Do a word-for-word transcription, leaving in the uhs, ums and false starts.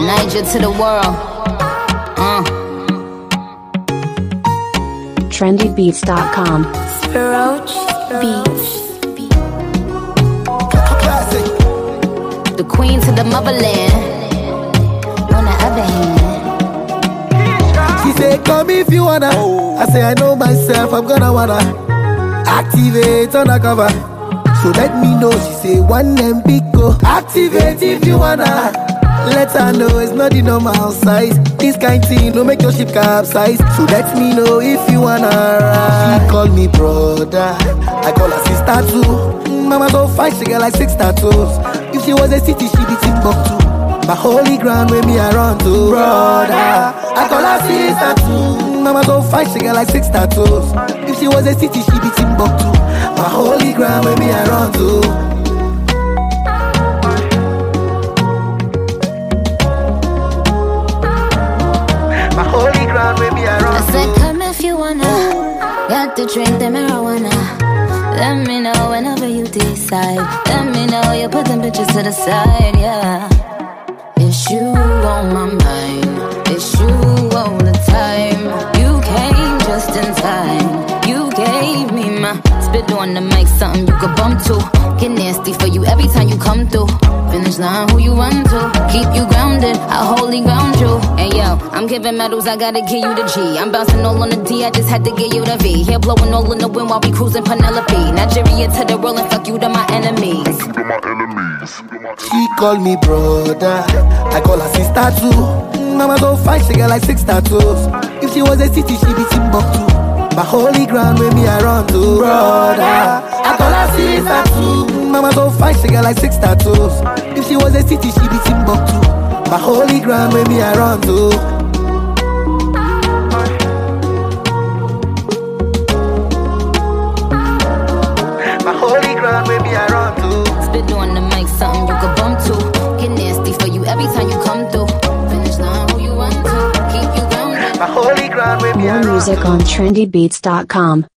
Niger to the world. Uh. trendy beats dot com. Roach Beats. The queen to the motherland. On the other hand, she say, come if you wanna. I say, I know myself, I'm gonna wanna activate undercover. So let me know. She say, one name big go. Activate if you wanna. Let her know it's not the normal size. This kind thing don't make your ship capsize. So let me know if you wanna ride. She call me brother, I call her sister too. Mama so fine, she get like six tattoos. If she was a city, she be Timbuktu. My holy ground where me I run to. Brother, I call her sister too. Mama so fine, she get like six tattoos. If she was a city, she be Timbuktu. My holy ground where me I run to. My holy ground where me I run I to. said, come if you wanna. Got to drink the marijuana. Let me know whenever you decide. Let me know you put them bitches to the side, yeah. It's you on my mind. It's you all the time. You came just in time. You gave me my spit on the mic, something you could bump to. Get nasty for you every time you come through. Finish line, who you run to. Keep you grounded, I wholly ground you. And yo, I'm giving medals, I gotta give you the G. I'm bouncing all on the D, I just had to give you the V. Hair blowing all in the wind while we cruising Penelope. Nigeria to the world and fuck you to my enemies. She call me brother, I call her sister too. Mama so fine, she get like six tattoos. If she was a city, she be Timbuktu. My holy ground where me I run to. Brother, I call her sister too. Mama so fine, she get like six tattoos. If she was a city, she be Timbuktu. My holy ground where me I run to. My holy ground where me I run to. Spit on the mic, something you could bump to. Get nasty for you every time you come through. Finish line, who you run to. Keep you grounded. My holy ground where me I More run music to. on trendy beats dot com.